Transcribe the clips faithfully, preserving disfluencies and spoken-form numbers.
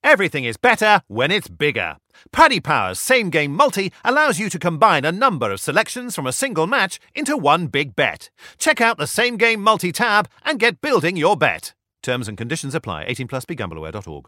Everything is better when it's bigger. Paddy Power's Same Game Multi allows you to combine a number of selections from a single match into one big bet. Check out the Same Game Multi tab and get building your bet. Terms and conditions apply. eighteen plus, be gamble aware dot org.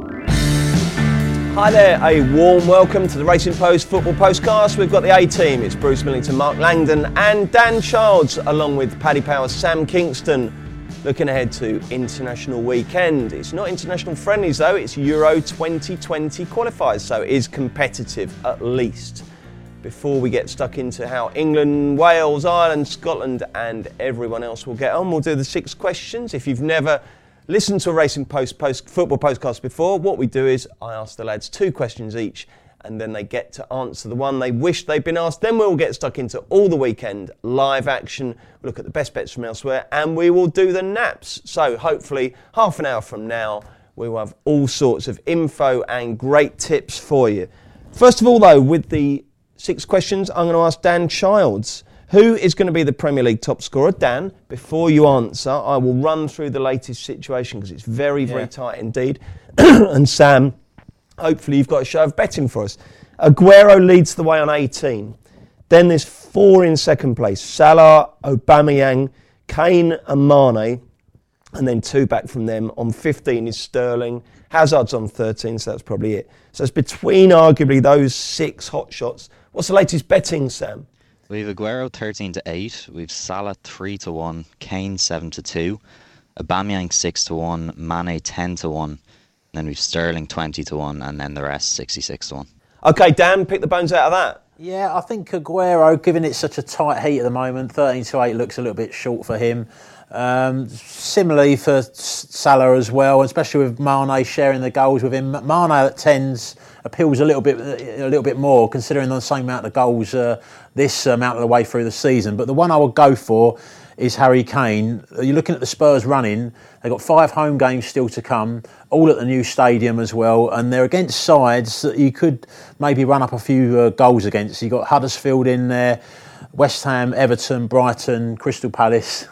Hi there, a warm welcome to the Racing Post Football Postcast. We've got the A-team. It's Bruce Millington, Mark Langdon and Dan Childs, along with Paddy Power's Sam Kingston. Looking ahead to international weekend. It's not international friendlies though, it's Euro twenty twenty qualifiers, so it is competitive at least. Before we get stuck into how England, Wales, Ireland, Scotland and everyone else will get on, we'll do the six questions. If you've never listened to a Racing Post, post football postcast before, what we do is I ask the lads two questions each and then they get to answer the one they wish they'd been asked. Then we'll get stuck into all the weekend live action, we'll look at the best bets from elsewhere, and we will do the naps. So hopefully half an hour from now, we will have all sorts of info and great tips for you. First of all though, with the six questions, I'm going to ask Dan Childs. Who is going to be the Premier League top scorer? Dan, before you answer, I will run through the latest situation because it's very, very yeah. tight indeed. And Sam, hopefully you've got a show of betting for us. Aguero leads the way on eighteen. Then there's four in second place. Salah, Aubameyang, Kane and Mane. And then two back from them. On fifteen is Sterling. Hazard's on thirteen, so that's probably it. So it's between arguably those six hot shots. What's the latest betting, Sam? We've Aguero thirteen to eight. We've Salah three to one. Kane seven to two. Aubameyang six to one. Mane ten to one. Then we've Sterling twenty to one, and then the rest sixty-six to one. OK, Dan, pick the bones out of that. Yeah, I think Aguero, given it's such a tight heat at the moment, thirteen to eight looks a little bit short for him. Um, similarly for Salah as well, especially with Mane sharing the goals with him. Mane at tens appeals a little bit a little bit more, considering the same amount of goals uh, this amount of the way through the season. But the one I would go for is Harry Kane. You're looking at the Spurs running. They've got five home games still to come, all at the new stadium as well, and they're against sides that you could maybe run up a few uh, goals against. You've got Huddersfield in there, West Ham, Everton, Brighton, Crystal Palace.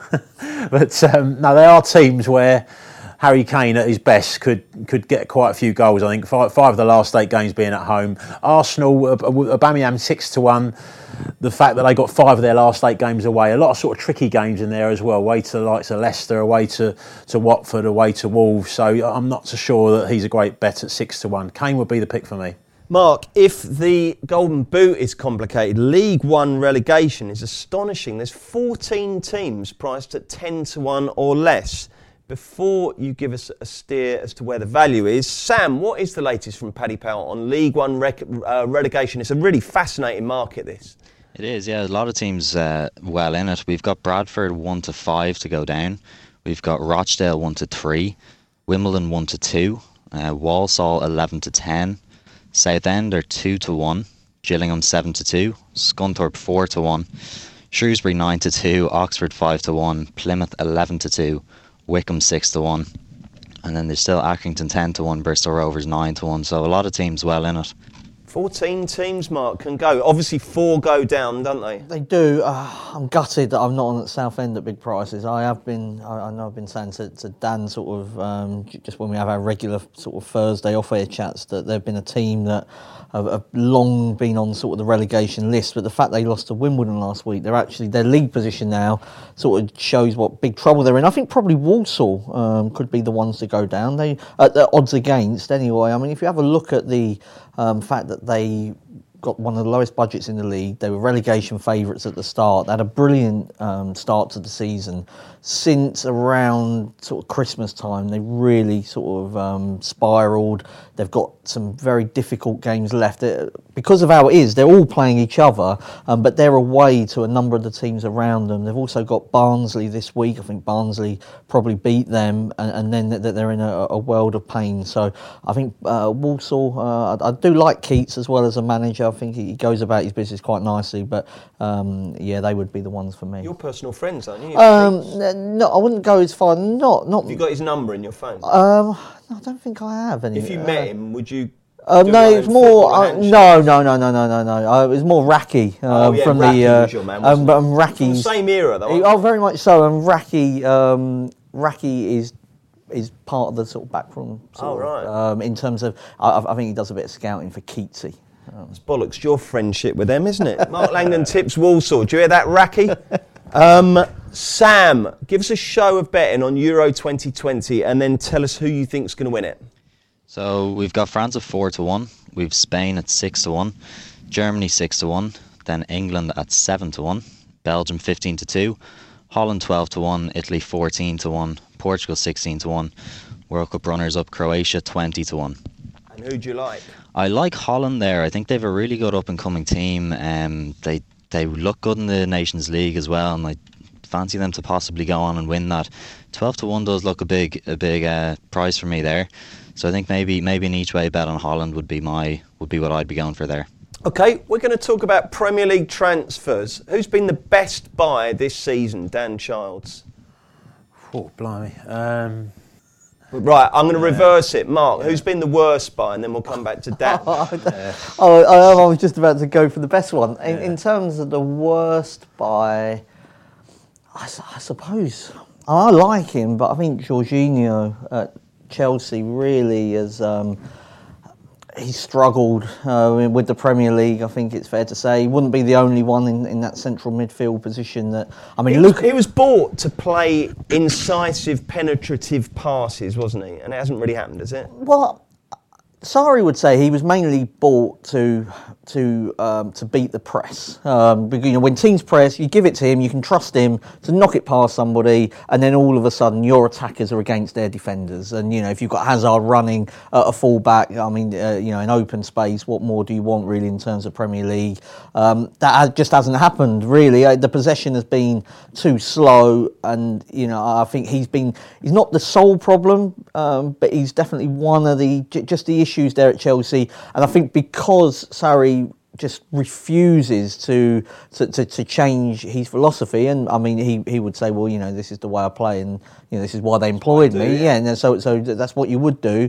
But um, no, they are teams where Harry Kane at his best could could get quite a few goals. I think five, five of the last eight games being at home. Arsenal, uh, Aubameyang six to one. The fact that they got five of their last eight games away, a lot of sort of tricky games in there as well. Away to the likes of Leicester, away to, to Watford, away to Wolves. So I'm not so sure that he's a great bet at six to one. Kane would be the pick for me. Mark, if the Golden Boot is complicated, League One relegation is astonishing. There's fourteen teams priced at ten to one or less. Before you give us a steer as to where the value is, Sam, what is the latest from Paddy Power on League One rec- uh, relegation? It's a really fascinating market, this. It is, yeah. A lot of teams uh, well in it. We've got Bradford one to five to go down. We've got Rochdale one to three, Wimbledon one to two, uh, Walsall eleven to ten, Southend are two to one, Gillingham seven to two, Scunthorpe four to one, Shrewsbury nine to two, Oxford five to one, Plymouth eleven to two. Wickham six to one, and then there's still Accrington ten to one, Bristol Rovers nine to one, so a lot of teams well in it. fourteen teams, Mark, can go. Obviously four go down, don't they? They do. Uh, I'm gutted that I'm not on at Southend at big prices. I have been, I, I know I've been saying to, to Dan sort of, um, just when we have our regular sort of Thursday off-air chats, that they've been a team that have, have long been on sort of the relegation list, but the fact they lost to Wimbledon last week, they're actually, their league position now sort of shows what big trouble they're in. I think probably Walsall um, could be the ones to go down. They, at the odds against anyway. I mean, if you have a look at the um, fact that they got one of the lowest budgets in the league. They were relegation favourites at the start. They had a brilliant um, start to the season. Since around sort of Christmas time, they really sort of um, spiralled. They've got some very difficult games left. It, because of how it is, they're all playing each other, um, but they're away to a number of the teams around them. They've also got Barnsley this week. I think Barnsley probably beat them, and, and then they're in a, a world of pain. So I think uh, Walsall, uh, I, I do like Keats as well as a manager. I think he goes about his business quite nicely, but um, yeah, they would be the ones for me. Your personal friends, aren't you? Um, no, I wouldn't go as far. Not, not. Have you got his number in your phone? Um, no, I don't think I have any. If you uh, met him, would you? Um, no, it's more. Uh, no, no, no, no, no, no, no. Uh, it was more Racky um, oh, yeah, from Racky the. Uh, was your man, um, um, Racky's from the same era, though. He, oh, very much so. And Racky, um, Racky is. is part of the sort of backroom. Sort Oh, right. Of, um, in terms of, I, I think he does a bit of scouting for Keatsy. Um, It's bollocks, your friendship with them, isn't it? Mark Langdon tips Walsall. Do you hear that, Racky? Um, Sam, give us a show of betting on Euro twenty twenty and then tell us who you think's going to win it. So we've got France at four to one, we've Spain at six to one, Germany six to one, then England at seven to one, Belgium fifteen to two, Holland twelve to one, Italy fourteen to one, Portugal sixteen to one, World Cup runners up Croatia twenty to one. And who do you like? I like Holland there. I think they have a really good up and coming team. Um, they they look good in the Nations League as well, and I fancy them to possibly go on and win that. Twelve to one does look a big a big uh, prize for me there. So I think maybe maybe an each way bet on Holland would be my would be what I'd be going for there. Okay, we're going to talk about Premier League transfers. Who's been the best buy this season? Dan Childs. Oh, blimey. Um, Right, I'm going to reverse it. Mark, who's been the worst buy? And then we'll come back to Dan. oh, I, I was just about to go for the best one. In, in terms of the worst buy, I, su- I suppose I like him, but I think Jorginho at Chelsea really has. Um, He struggled uh, with the Premier League, I think it's fair to say. He wouldn't be the only one in, in that central midfield position. That I mean, He look. was, he was bought to play incisive, penetrative passes, wasn't he? And it hasn't really happened, has it? Well, Sarri would say he was mainly bought to to um, to beat the press. Um, because, you know, when teams press, you give it to him, you can trust him to knock it past somebody, and then all of a sudden your attackers are against their defenders. And you know, if you've got Hazard running at a full-back, I mean, uh, you know, in open space, what more do you want really in terms of Premier League? Um, that just hasn't happened really. Uh, the possession has been too slow, and you know, I think he's been he's not the sole problem, um, but he's definitely one of the j- just the issues. Issues there at Chelsea, and I think because Sarri just refuses to, to to to change his philosophy, and I mean he he would say, well, you know, this is the way I play, and you know, this is why they employed me, yeah, and so so that's what you would do.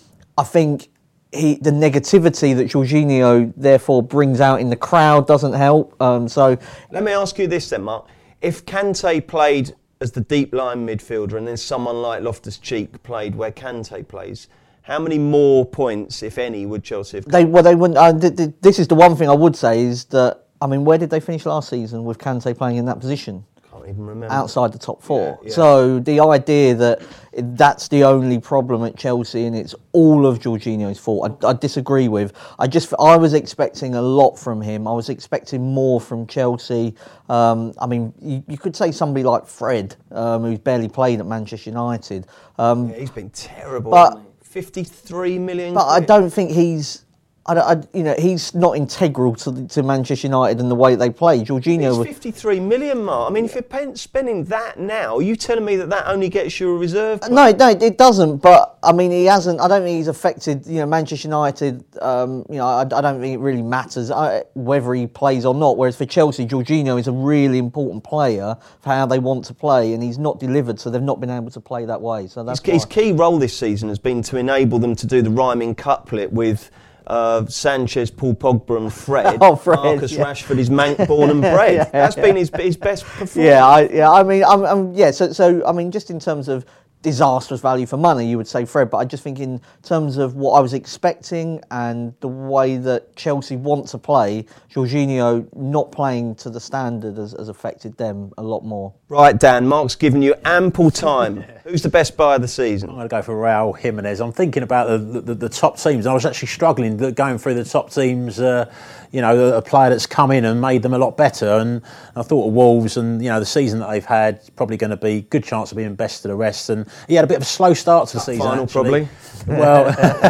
I think he the negativity that Jorginho therefore brings out in the crowd doesn't help. Um, so let me ask you this then, Mark: if Kante played as the deep line midfielder, and then someone like Loftus-Cheek played where Kante plays, how many more points, if any, would Chelsea have got? They well, they wouldn't. Uh, th- th- this is the one thing I would say is that I mean, where did they finish last season with Kante playing in that position? Can't even remember. Outside the top four. Yeah, yeah. So the idea that that's the only problem at Chelsea and it's all of Jorginho's fault, I, I disagree with. I just I was expecting a lot from him. I was expecting more from Chelsea. Um, I mean, you, you could say somebody like Fred, um, who's barely played at Manchester United. Um, yeah, he's been terrible. but. Hasn't he? fifty-three million. But I don't think he's, I, I, you know, he's not integral to to Manchester United and the way they play. Jorginho. It's fifty-three million, Mark. I mean, if you're paying, spending that now, are you telling me that that only gets you a reserve player? No, no, it doesn't. But I mean, he hasn't. I don't think he's affected. You know, Manchester United. Um, you know, I, I don't think it really matters uh, whether he plays or not. Whereas for Chelsea, Jorginho is a really important player for how they want to play, and he's not delivered, so they've not been able to play that way. So that's his, his key role this season has been to enable them to do the rhyming couplet with uh, Sanchez, Paul Pogba, and Fred. Oh, Fred, Marcus yeah. Rashford is man- born and bred. yeah, That's yeah. been his his best performance. Yeah, I, yeah. I mean, I'm, I'm, yeah. So, so I mean, just in terms of disastrous value for money, you would say Fred. But I just think in terms of what I was expecting and the way that Chelsea want to play, Jorginho not playing to the standard has, has affected them a lot more. Right, Dan, Mark's given you ample time. yeah. Who's the best buyer of the season? I'm going to go for Raul Jimenez. I'm thinking about the, the, the top teams. I was actually struggling going through the top teams, uh, you know, a player that's come in and made them a lot better. And I thought of Wolves and, you know, the season that they've had is probably going to be good chance of being best of the rest. And he had a bit of a slow start to the season, Final, actually. probably. Well,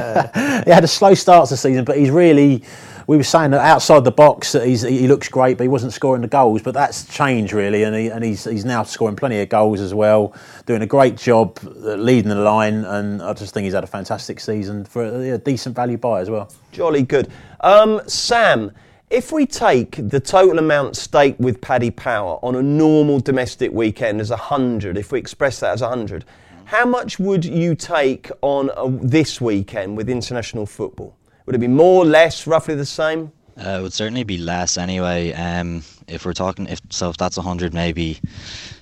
he had a slow start to the season, but he's really... We were saying that outside the box that he's, he looks great, but he wasn't scoring the goals. But that's changed really, and he, and he's he's now scoring plenty of goals as well, doing a great job leading the line. And I just think he's had a fantastic season for a, a decent value buy as well. Jolly good. Um, Sam, if we take the total amount staked with Paddy Power on a normal domestic weekend as a hundred, if we express that as a hundred, how much would you take on a, this weekend with international football? Would it be more, less, roughly the same? Uh, it would certainly be less anyway. Um, if we're talking, if so, if that's a hundred, maybe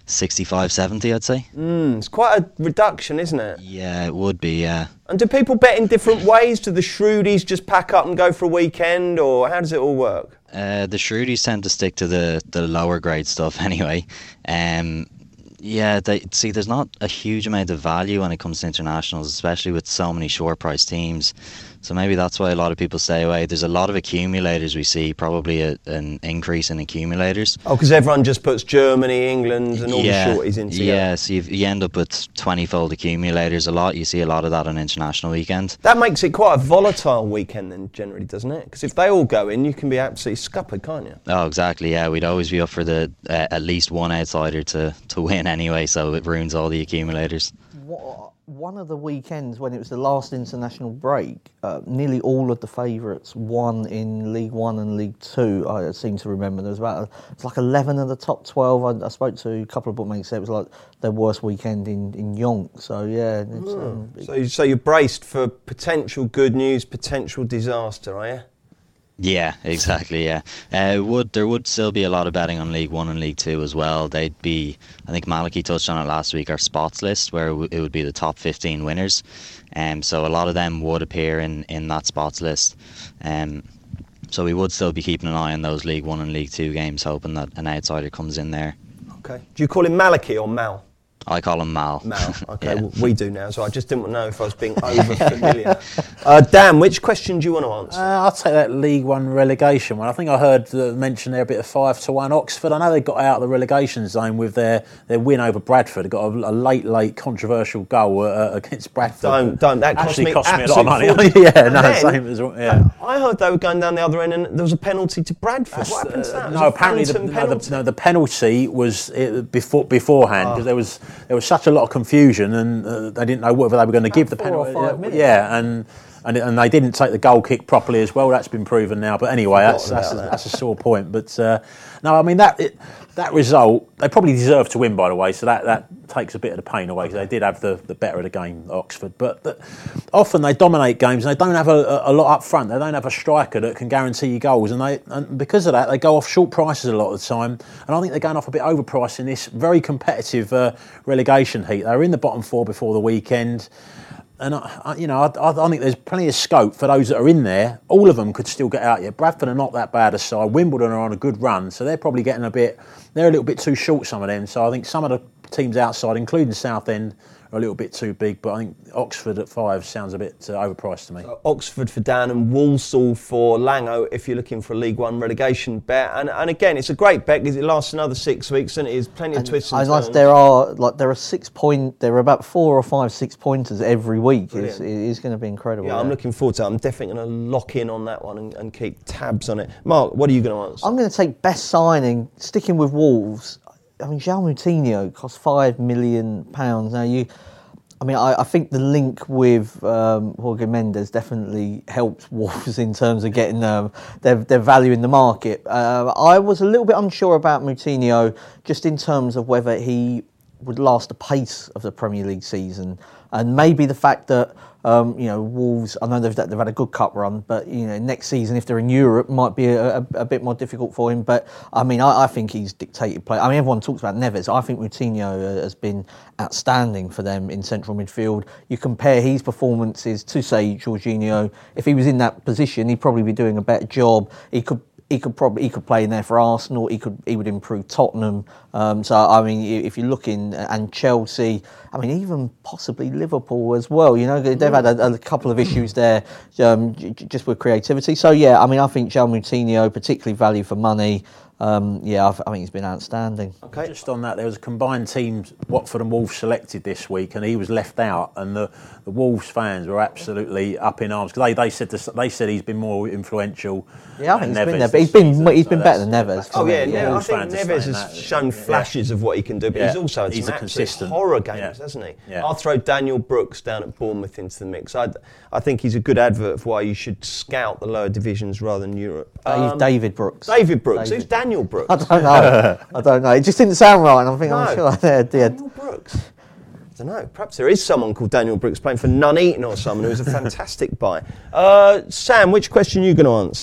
sixty-five, seventy, I'd say. Mm, it's quite a reduction, isn't it? Yeah, it would be, yeah. And do people bet in different ways? Do the shrewdies just pack up and go for a weekend, or how does it all work? Uh, the shrewdies tend to stick to the, the lower grade stuff anyway. Um, yeah, they, see, there's not a huge amount of value when it comes to internationals, especially with so many short price teams. So maybe that's why a lot of people stay away. There's a lot of accumulators we see, probably a, an increase in accumulators. Oh, because everyone just puts Germany, England and all yeah, the shorties into it. Yeah, so you've, you end up with twenty-fold accumulators a lot. You see a lot of that on international weekend. That makes it quite a volatile weekend then, generally, doesn't it? Because if they all go in, you can be absolutely scuppered, can't you? Oh, exactly, yeah. We'd always be up for the uh, at least one outsider to, to win anyway, so it ruins all the accumulators. What? One of the weekends when it was the last international break, uh, nearly all of the favourites won in League One and League Two. I seem to remember there was about it's like eleven of the top twelve. I, I spoke to a couple of bookmakers. Said it was like their worst weekend in in Yonk. So yeah. It's, mm. um, so so you're braced for potential good news, potential disaster, are you? Yeah, exactly. Yeah, uh, would there would still be a lot of betting on League One and League Two as well. They'd be, I think Malachy touched on it last week, our spots list where it would be the top fifteen winners. Um, so a lot of them would appear in, in that spots list. Um, so we would still be keeping an eye on those League One and League Two games, hoping that an outsider comes in there. Okay. Do you call him Malachy or Mal? I call him Mal. Mal, okay, yeah. well, we do now, so I just didn't know if I was being over familiar. Uh, Dan, which question do you want to answer? Uh, I'll take that League One relegation one. I think I heard uh, mentioned there a bit of five to one Oxford. I know they got out of the relegation zone with their, their win over Bradford. They got a, a late, late controversial goal uh, against Bradford. Don't, don't. That cost Actually me, cost me a lot of money. yeah, no, then, same as yeah. I heard they were going down the other end, and there was a penalty to Bradford. That's, what happened to that? Uh, no, apparently the, no, the, no, the penalty was it, before beforehand because oh. there was there was such a lot of confusion and uh, they didn't know whether they were going to give the penalty. Four or five minutes. Yeah, and, and and they didn't take the goal kick properly as well. That's been proven now. But anyway, that's that's a, that. that's a sore point. But uh, no, I mean that it, that result they probably deserved to win, by the way. So that, that takes a bit of the pain away because they did have the, the better of the game, Oxford. But the, often they dominate games and they don't have a, a lot up front. They don't have a striker that can guarantee you goals, and they and because of that they go off short prices a lot of the time. And I think they're going off a bit overpriced in this very competitive uh, relegation heat. They were in the bottom four before the weekend. And, I, you know, I, I think there's plenty of scope for those that are in there. All of them could still get out yet. Bradford are not that bad a side. Wimbledon are on a good run, so they're probably getting a bit... They're a little bit too short, some of them. So I think some of the teams outside, including Southend, are a little bit too big. But I think Oxford at five sounds a bit uh, overpriced to me. So Oxford for Dan and Walsall for Lango if you're looking for a League One relegation bet. And and again, it's a great bet because it lasts another six weeks and it is plenty and of twists and I turns. like there are like there are six point there are about four or five six pointers every week. It's, it is going to be incredible. Yeah, yeah, I'm looking forward to it. I'm definitely going to lock in on that one and, and keep tabs on it. Mark, what are you going to answer? I'm going to take best signing, sticking with Wolves. I mean, João Moutinho cost five million pounds. Now you. I mean, I, I think the link with um, Jorge Mendes definitely helped Wolves in terms of getting um, their, their value in the market. Uh, I was a little bit unsure about Moutinho just in terms of whether he would last the pace of the Premier League season. And maybe the fact that, um, you know, Wolves, I know they've, they've had a good cup run, but, you know, next season, if they're in Europe, might be a, a, a bit more difficult for him. But, I mean, I, I think he's dictated play. I mean, everyone talks about Neves. I think Moutinho has been outstanding for them in central midfield. You compare his performances to, say, Jorginho. If he was in that position, he'd probably be doing a better job. He could He could probably he could play in there for Arsenal. He could he would improve Tottenham. Um, so I mean, if you're looking and Chelsea, I mean, even possibly Liverpool as well. You know, they've had a, a couple of issues there, um, j- just with creativity. So yeah, I mean, I think João Moutinho, particularly value for money. Um, yeah, I, I think he's been outstanding. Okay. Just on that, there was a combined team, Watford and Wolves selected this week, and he was left out, and the, the Wolves fans were absolutely up in arms because they, they said this, they said he's been more influential. Yeah, I think he's Neves been there, but he's been season, he's been so better than Neves. Oh yeah, me. yeah. yeah. I think fans are Neves saying has that. shown flashes yeah. of what he can do, but yeah. he's also had he's some a consistent horror games, yeah. hasn't he? Yeah. I'll throw Daniel Brooks down at Bournemouth into the mix. I, I think he's a good advert for why you should scout the lower divisions rather than Europe. Um, David Brooks. David Brooks. David. Who's Daniel Brooks? I don't know. I don't know. It just didn't sound right, and I'm thinking, No. I'm sure they're dead. Daniel Brooks. I don't know. Perhaps there is someone called Daniel Brooks playing for Nuneaton or someone who's a fantastic buy. Uh, Sam, which question are you going to answer?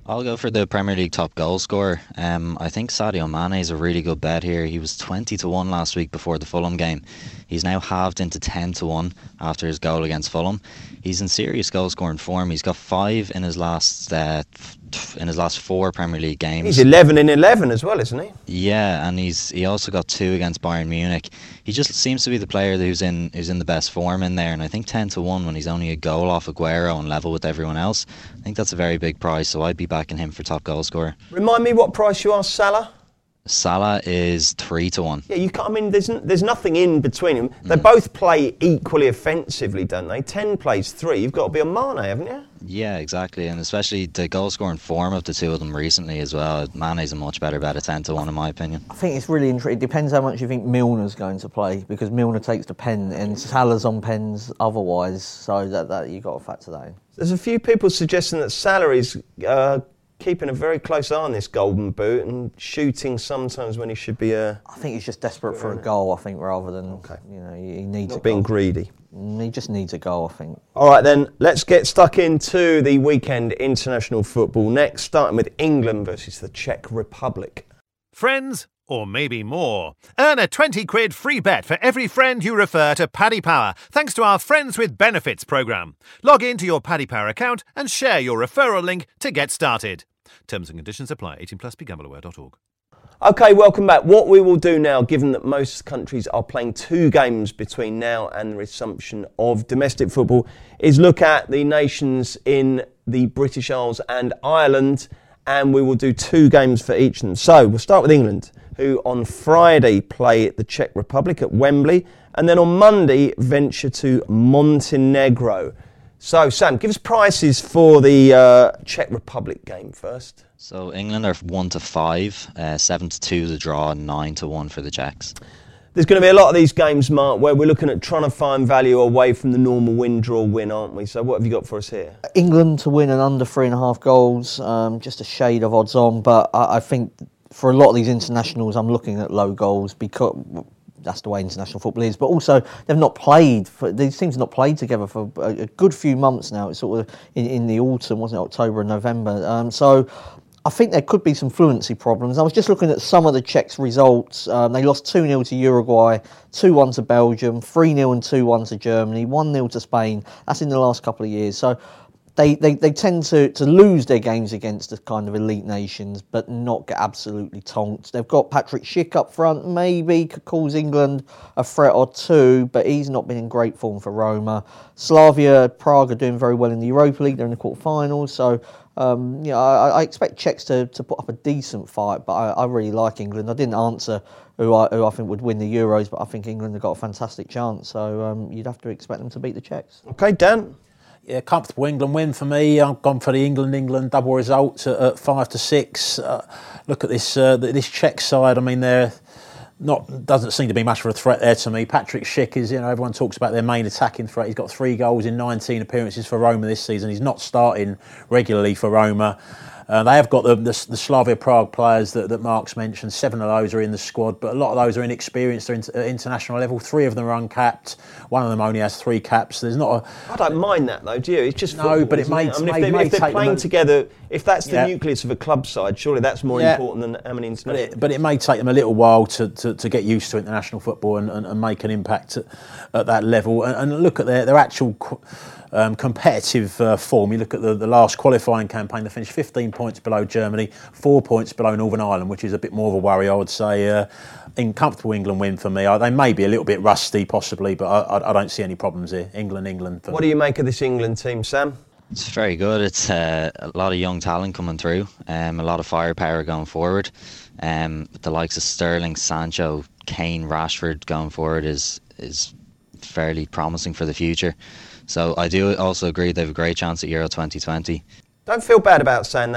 I'll go for the Premier League top goal scorer. Um, I think Sadio Mane is a really good bet here. He was twenty to one last week before the Fulham game. He's now halved into ten to one after his goal against Fulham. He's in serious goal scoring form. He's got five in his last uh, in his last four Premier League games. He's eleven in eleven as well, isn't he? Yeah, and he's he also got two against Bayern Munich. He just seems to be the player who's in who's in the best form in there, and I think ten to one when he's only a goal off Aguero and level with everyone else, I think that's a very big price, so I'd be backing him for top goal scorer. Remind me what price you asked Salah? Salah is three to one. Yeah, you can't, I mean, there's n- there's nothing in between them. They mm. both play equally offensively, don't they? Ten plays three. You've got to be on Mane, haven't you? Yeah, exactly, and especially the goal scoring form of the two of them recently as well. Mane's a much better bet at ten to one, in my opinion. I think it's really interesting. It depends how much you think Milner's going to play, because Milner takes the pen and Salah's on pens otherwise. So that that you've got to factor that in. There's a few people suggesting that Salah is Uh, keeping a very close eye on this golden boot and shooting sometimes when he should be. Uh, I think he's just desperate for a goal. I think rather than okay. you know he needs not a being goal. greedy. He just needs a goal. I think. All right then, let's get stuck into the weekend international football next, starting with England versus the Czech Republic. Friends, or maybe more. Earn a twenty quid free bet for every friend you refer to Paddy Power, thanks to our Friends with Benefits programme. Log into your Paddy Power account and share your referral link to get started. Terms and conditions apply. eighteen plus, be gamble aware dot org. OK, welcome back. What we will do now, given that most countries are playing two games between now and the resumption of domestic football, is look at the nations in the British Isles and Ireland, and we will do two games for each of them. So we'll start with England, who on Friday play the Czech Republic at Wembley, and then on Monday venture to Montenegro. So, Sam, give us prices for the uh, Czech Republic game first. So, England are one to five, uh, seven to two the draw, and nine to one for the Czechs. There's going to be a lot of these games, Mark, where we're looking at trying to find value away from the normal win, draw, win, aren't we? So, what have you got for us here? England to win and under three and a half goals, um, just a shade of odds on, but I, I think for a lot of these internationals, I'm looking at low goals because that's the way international football is. But also, they've not played. For, these teams have not played together for a, a good few months now. It's sort of in, in the autumn, wasn't it? October and November. Um, so I think there could be some fluency problems. I was just looking at some of the Czechs' results. Um, they lost two nil to Uruguay, two one to Belgium, three nil and two one to Germany, one nil to Spain. That's in the last couple of years. So They, they they tend to, to lose their games against the kind of elite nations, but not get absolutely tonked. They've got Patrick Schick up front, maybe could cause England a threat or two, but he's not been in great form for Roma. Slavia Prague are doing very well in the Europa League. They're in the quarterfinals, so um, you know, I, I expect Czechs to, to put up a decent fight, but I, I really like England. I didn't answer who I, who I think would win the Euros, but I think England have got a fantastic chance, so um, you'd have to expect them to beat the Czechs. OK, Dan? Yeah, comfortable England win for me. I've gone for the England-England double results at, at five to six. Uh, look at this uh, this Czech side. I mean, they're not doesn't seem to be much of a threat there to me. Patrick Schick is, you know, everyone talks about their main attacking threat. He's got three goals in nineteen appearances for Roma this season. He's not starting regularly for Roma. Uh, they have got the, the, the Slavia Prague players that, that Mark's mentioned. Seven of those are in the squad, but a lot of those are inexperienced. They're at international level. Three of them are uncapped. One of them only has three caps. There's not a... I don't mind that, though, do you? It's just no, football, but it may. It? I mean, may, if, they, may if they're playing them, together, if that's the yeah. nucleus of a club side, surely that's more yeah. important than how many international... But it, but it may take them a little while to, to, to get used to international football and, and, and make an impact at, at that level. And, and look at their, their actual... Um, competitive uh, form. You look at the, the last qualifying campaign, they finished fifteen points below Germany, four points below Northern Ireland, which is a bit more of a worry, I would say. Uh, in comfortable England win for me. I, they may be a little bit rusty, possibly, but I, I, I don't see any problems here. England, England. What me. do you make of this England team, Sam? It's very good. It's uh, a lot of young talent coming through, um, a lot of firepower going forward. Um, the likes of Sterling, Sancho, Kane, Rashford going forward is is fairly promising for the future. So I do also agree they have a great chance at Euro twenty twenty. Don't feel bad about saying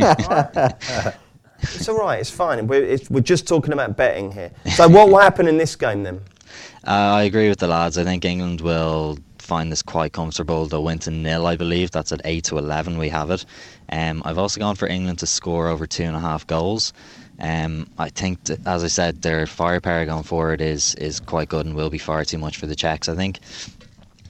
that. Right. It's all right, it's fine. We're, it's, we're just talking about betting here. So what will happen in this game then? Uh, I agree with the lads. I think England will find this quite comfortable. They'll win to nil, I believe. That's at eight to eleven we have it. Um, I've also gone for England to score over two and a half goals. Um, I think, that, as I said, their firepower going forward is, is quite good and will be far too much for the Czechs, I think.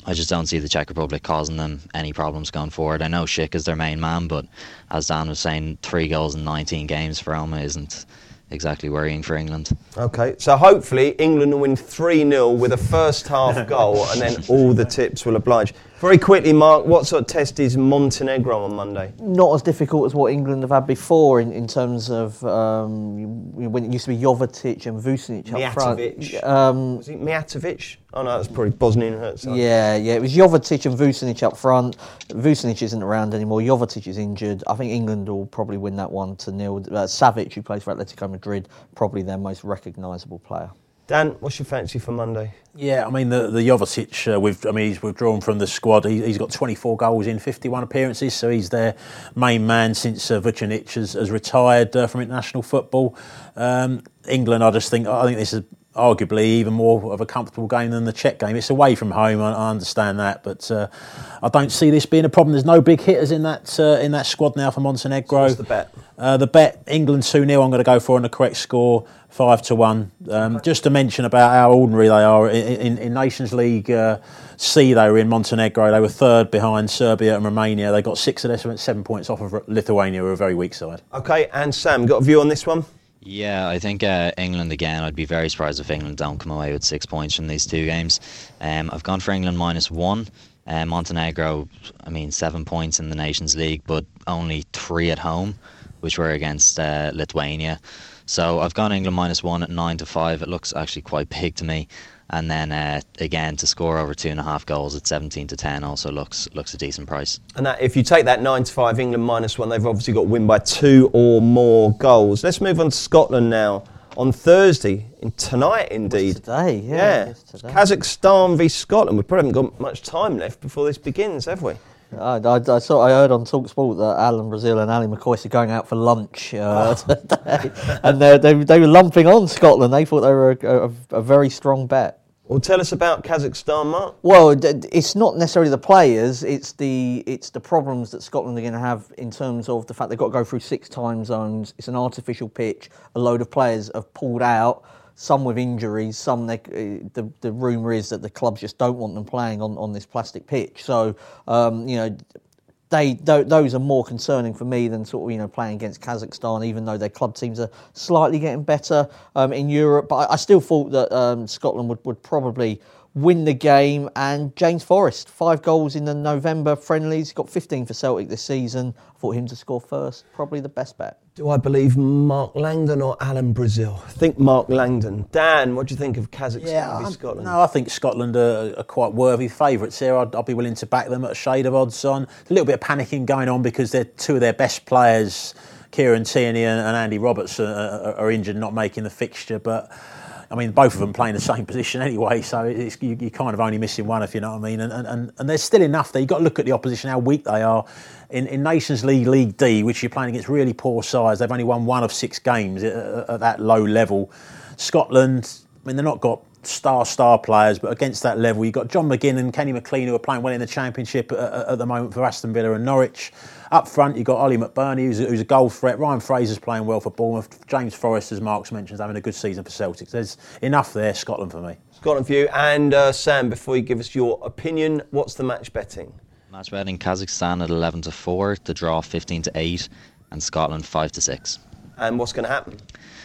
I just don't see the Czech Republic causing them any problems going forward. I know Schick is their main man, but as Dan was saying, three goals in nineteen games for Roma isn't exactly worrying for England. OK, so hopefully England will win three nil with a first half goal, and then all the tips will oblige. Very quickly, Mark, what sort of test is Montenegro on Monday? Not as difficult as what England have had before in, in terms of um, when it used to be Jovetic and Vucinic up front. Mijatovic. Um, Was it Mijatovic? Oh no, that's probably Bosnian Herzegovina. Yeah, yeah, it was Jovetic and Vucinic up front. Vucinic isn't around anymore. Jovetic is injured. I think England will probably win that one to nil. Uh, Savic, who plays for Atletico Madrid, probably their most recognisable player. Dan, what's your fancy for Monday? Yeah, I mean, the, the Jovetic, uh, we've, I mean, he's withdrawn from the squad. He, he's got twenty-four goals in fifty-one appearances, so he's their main man since uh, Vucinic has, has retired uh, from international football. Um, England, I just think, I think this is arguably even more of a comfortable game than the Czech game. It's away from home, I, I understand that, but uh, I don't see this being a problem. There's no big hitters in that uh, in that squad now for Montenegro. So what's the bet? Uh, the bet, England two nil, I'm going to go for on the correct score, five to one. Um, okay. Just to mention about how ordinary they are, in, in, in Nations League uh, C they were in Montenegro, they were third behind Serbia and Romania. They got six of their seven points off of Lithuania, who are a very weak side. OK, and Sam, got a view on this one? Yeah, I think uh, England again. I'd be very surprised if England don't come away with six points from these two games. Um, I've gone for England minus one. Uh, Montenegro, I mean, seven points in the Nations League, but only three at home, which were against uh, Lithuania. So I've gone England minus one at nine to five. It looks actually quite big to me. And then uh, again to score over two and a half goals at seventeen to ten also looks looks a decent price. And that, if you take that nine to five, England minus one, they've obviously got to win by two or more goals. Let's move on to Scotland now. On Thursday, in tonight indeed. It's today, yeah. yeah. It's today. Kazakhstan v Scotland. We probably haven't got much time left before this begins, have we? I, I, I saw. I heard on TalkSport that Alan Brazil and Ali McCoist are going out for lunch uh, oh. today, and they, they they were lumping on Scotland. They thought they were a, a, a very strong bet. Well, tell us about Kazakhstan, Mark. Well, it's not necessarily the players; it's the it's the problems that Scotland are going to have in terms of the fact they've got to go through six time zones. It's an artificial pitch. A load of players have pulled out. Some with injuries, some they, uh, the the rumour is that the clubs just don't want them playing on, on this plastic pitch. So um, you know, they th- those are more concerning for me than sort of you know playing against Kazakhstan, even though their club teams are slightly getting better um, in Europe. But I, I still thought that um, Scotland would, would probably win the game. And James Forrest, five goals in the November friendlies, got fifteen for Celtic this season. I thought him to score first, probably the best bet. Do I believe Mark Langdon or Alan Brazil? I think Mark Langdon. Dan, what do you think of Kazakhstan yeah, v Scotland? No, I think Scotland are, are quite worthy favourites here. I'd, I'd be willing to back them at a shade of odds on. A little bit of panicking going on because they're two of their best players, Kieran Tierney and, and Andy Roberts, are, are, are injured, not making the fixture. But I mean, both of them playing the same position anyway, so it's, you, you're kind of only missing one, if you know what I mean. And, and, and there's still enough there. You've got to look at the opposition, how weak they are. In, in Nations League, League D, which you're playing against really poor sides, they've only won one of six games at, at that low level. Scotland, I mean, they've not got star, star players, but against that level, you've got John McGinn and Kenny McLean, who are playing well in the Championship at, at the moment for Aston Villa and Norwich. Up front, you've got Ollie McBurney, who's, who's a goal threat. Ryan Fraser's playing well for Bournemouth. James Forrest, as Mark's mentioned, is having a good season for Celtic. There's enough there, Scotland for me. Scotland for you. And uh, Sam, before you give us your opinion, what's the match betting? Match betting Kazakhstan at eleven to four, the draw fifteen to eight, and Scotland five to six. And what's going to happen?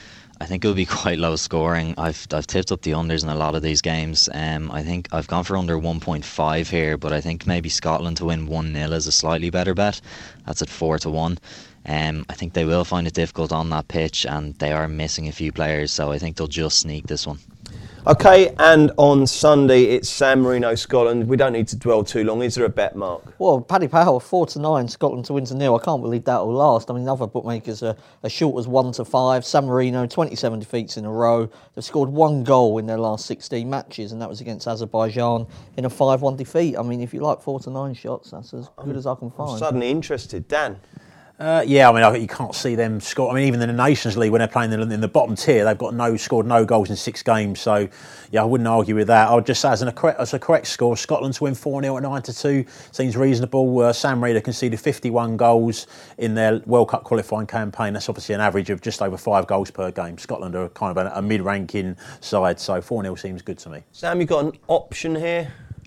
I think it will be quite low scoring. I've I've tipped up the unders in a lot of these games. Um, I think I've gone for under one point five here, but I think maybe Scotland to win one nil is a slightly better bet. That's at four to one. Um, I think they will find it difficult on that pitch, and they are missing a few players, so I think they'll just sneak this one. OK, and on Sunday it's San Marino, Scotland. We don't need to dwell too long. Is there a bet, Mark? Well, Paddy Power, four to nine, Scotland to win to nil. I can't believe that will last. I mean, other bookmakers are as short as one to five. San Marino, twenty-seven defeats in a row. They've scored one goal in their last sixteen matches, and that was against Azerbaijan in a five one defeat. I mean, if you like four to nine shots, that's as good as I can find. I'm suddenly interested. Dan? Uh, yeah, I mean, I, you can't see them score. I mean, even in the Nations League, when they're playing in, in the bottom tier, they've got no scored no goals in six games. So, yeah, I wouldn't argue with that. I would just say, as, an, as a correct score, Scotland to win four nil at nine to two seems reasonable. Uh, San Marino conceded fifty-one goals in their World Cup qualifying campaign. That's obviously an average of just over five goals per game. Scotland are kind of a, a mid-ranking side, so four nil seems good to me. Sam, you got an option here?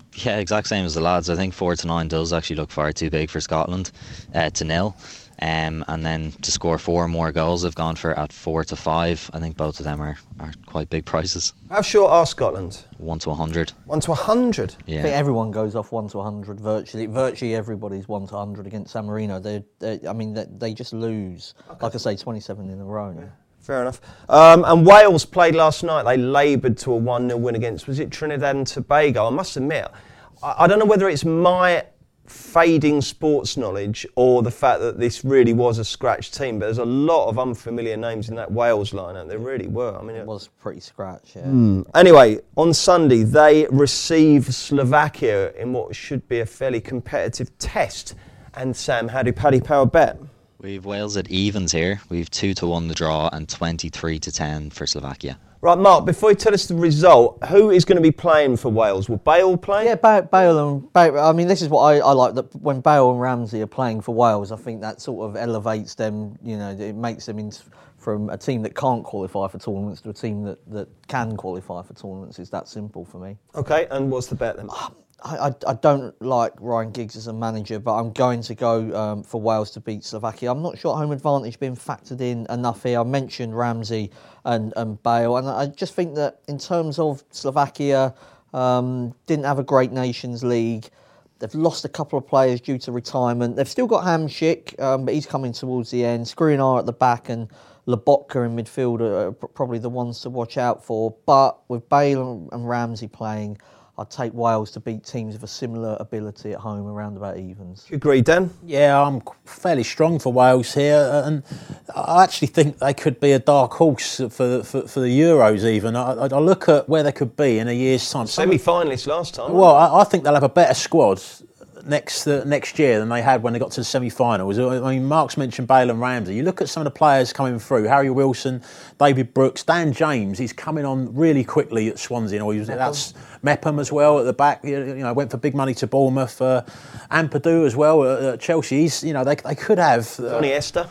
Yeah, exact same as the lads. I think four to nine does actually look far too big for Scotland uh, to nil. Um, and then to score four more goals, they've gone for at four to five. I think both of them are, are quite big prices. How short are Scotland? One to a hundred. One to a hundred. Yeah. I think everyone goes off one to a hundred virtually. Virtually everybody's one to a hundred against San Marino. They, they I mean, they, they just lose. Okay. Like I say, twenty-seven in a row. Yeah. Fair enough. Um, and Wales played last night. They laboured to a one nil win against, was it Trinidad and Tobago? I must admit, I, I don't know whether it's my fading sports knowledge or the fact that this really was a scratch team, but there's a lot of unfamiliar names in that Wales lineup. There really were. I mean, it was pretty scratch, yeah. Mm. Anyway, on Sunday, they receive Slovakia in what should be a fairly competitive test. And Sam, how do Paddy Power bet? We've Wales at evens here. We've two to one the draw and twenty-three to ten for Slovakia. Right, Mark, before you tell us the result, who is going to be playing for Wales? Will Bale play? Yeah, ba- Bale and Bale. I mean, this is what I, I like, that when Bale and Ramsey are playing for Wales, I think that sort of elevates them, you know, it makes them into, from a team that can't qualify for tournaments to a team that, that can qualify for tournaments. It's that simple for me. OK, and what's the bet then? I, I, I don't like Ryan Giggs as a manager, but I'm going to go um, for Wales to beat Slovakia. I'm not sure home advantage being factored in enough here. I mentioned Ramsey and, and Bale, and I just think that in terms of Slovakia, um, didn't have a great Nations League. They've lost a couple of players due to retirement. They've still got Hamšík, um, but he's coming towards the end. Skriniar at the back and Lobotka in midfield are probably the ones to watch out for. But with Bale and Ramsey playing, I'd take Wales to beat teams of a similar ability at home around about evens. You agree, Dan? Yeah, I'm fairly strong for Wales here, and I actually think they could be a dark horse for for, for the Euros even. I, I look at where they could be in a year's time. Semi-finalists last time. Well, I, I think they'll have a better squad next uh, next year than they had when they got to the semi-finals. I mean, Mark's mentioned Bale and Ramsey. You look at some of the players coming through: Harry Wilson, David Brooks, Dan James. He's coming on really quickly at Swansea. Or he was, that's Mepham as well at the back. You know, went for big money to Bournemouth. Uh, Ampadu as well at, at Chelsea. He's, you know, they they could have. Uh, Johnny Esther.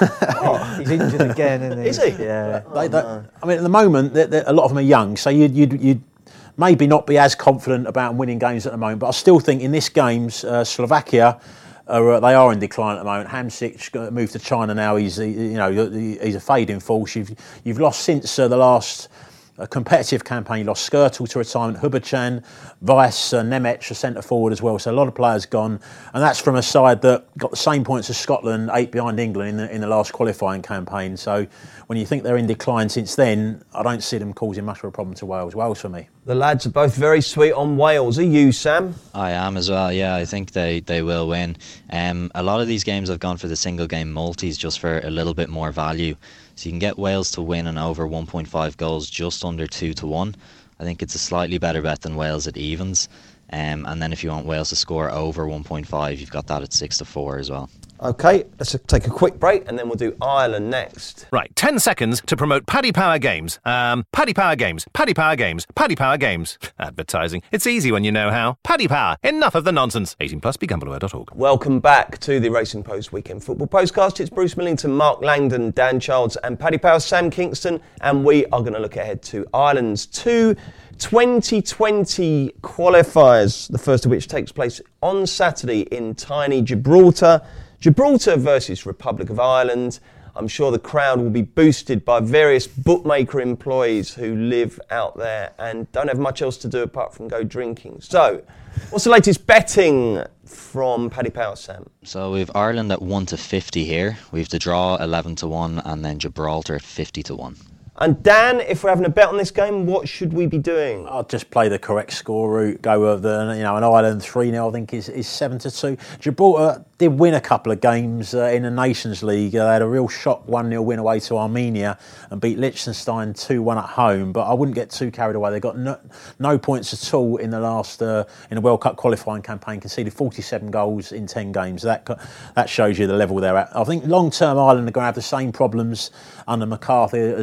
oh, he's injured again, isn't he? Is he? Yeah. They, they, I mean, at the moment, they're, they're, a lot of them are young, so you'd you'd. you'd maybe not be as confident about winning games at the moment, but I still think in this games, uh, Slovakia, are, uh, they are in decline at the moment. Hamšík moved to China now. He's he, you know he's a fading force. You've you've lost since uh, the last uh, competitive campaign. You lost Skirtle to retirement, Hubachan, Weiss, uh, Nemec, a centre forward as well. So a lot of players gone, and that's from a side that got the same points as Scotland, eight behind England in the in the last qualifying campaign. So when you think they're in decline since then, I don't see them causing much of a problem to Wales. Wales for me. The lads are both very sweet on Wales. Are you, Sam? I am as well, yeah. I think they, they will win. Um, a lot of these games I've gone for the single game multis just for a little bit more value. So you can get Wales to win and over one point five goals just under two to one. I think it's a slightly better bet than Wales at evens. Um, and then if you want Wales to score over one point five, you've got that at six to four as well. OK, let's take a quick break and then we'll do Ireland next. Right, ten seconds to promote Paddy Power Games. Um, Paddy Power Games, Paddy Power Games, Paddy Power Games. Advertising. It's easy when you know how. Paddy Power. Enough of the nonsense. eighteen plus, be gamble aware dot org. Welcome back to the Racing Post Weekend Football Postcast. It's Bruce Millington, Mark Langdon, Dan Childs and Paddy Power, Sam Kingston. And we are going to look ahead to Ireland's two twenty twenty qualifiers, the first of which takes place on Saturday in tiny Gibraltar. Gibraltar versus Republic of Ireland. I'm sure the crowd will be boosted by various bookmaker employees who live out there and don't have much else to do apart from go drinking. So, what's the latest betting from Paddy Power, Sam? So we've Ireland at one to fifty here. We've the draw eleven to one and then Gibraltar at fifty to one. And Dan, if we're having a bet on this game, what should we be doing? I'll just play the correct score route. Go with the, you know, an Ireland three nil. I think is is seven to two. Gibraltar did win a couple of games uh, in the Nations League. Uh, they had a real shock one nil win away to Armenia and beat Liechtenstein two one at home. But I wouldn't get too carried away. They got no, no points at all in the last uh, in the World Cup qualifying campaign. Conceded forty-seven goals in ten games. That that shows you the level they're at. I think long term Ireland are going to have the same problems under McCarthy as they had under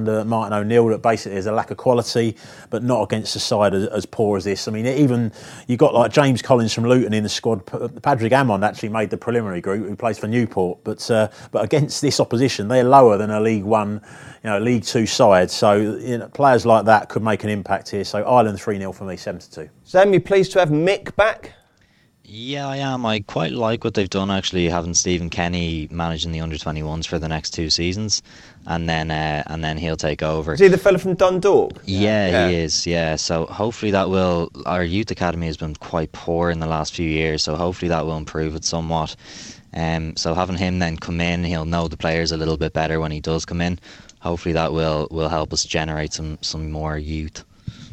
under Martin O'Neill that basically there's a lack of quality, but not against a side as, as poor as this. I mean, even you got like James Collins from Luton in the squad. Patrick Hammond actually made the preliminary group, who plays for Newport, but uh, but against this opposition, they're lower than a League One, you know, League Two side. So you know, players like that could make an impact here. So Ireland three nil for me, seven to two. Sam, you pleased to have Mick back? Yeah, I am. I quite like what they've done, actually, having Stephen Kenny managing the under twenty-ones for the next two seasons, and then uh, and then he'll take over. Is he the fella from Dundalk? Yeah, yeah, he is, yeah. So hopefully that will... Our youth academy has been quite poor in the last few years, so hopefully that will improve it somewhat. Um, so having him then come in, he'll know the players a little bit better when he does come in. Hopefully that will, will help us generate some, some more youth.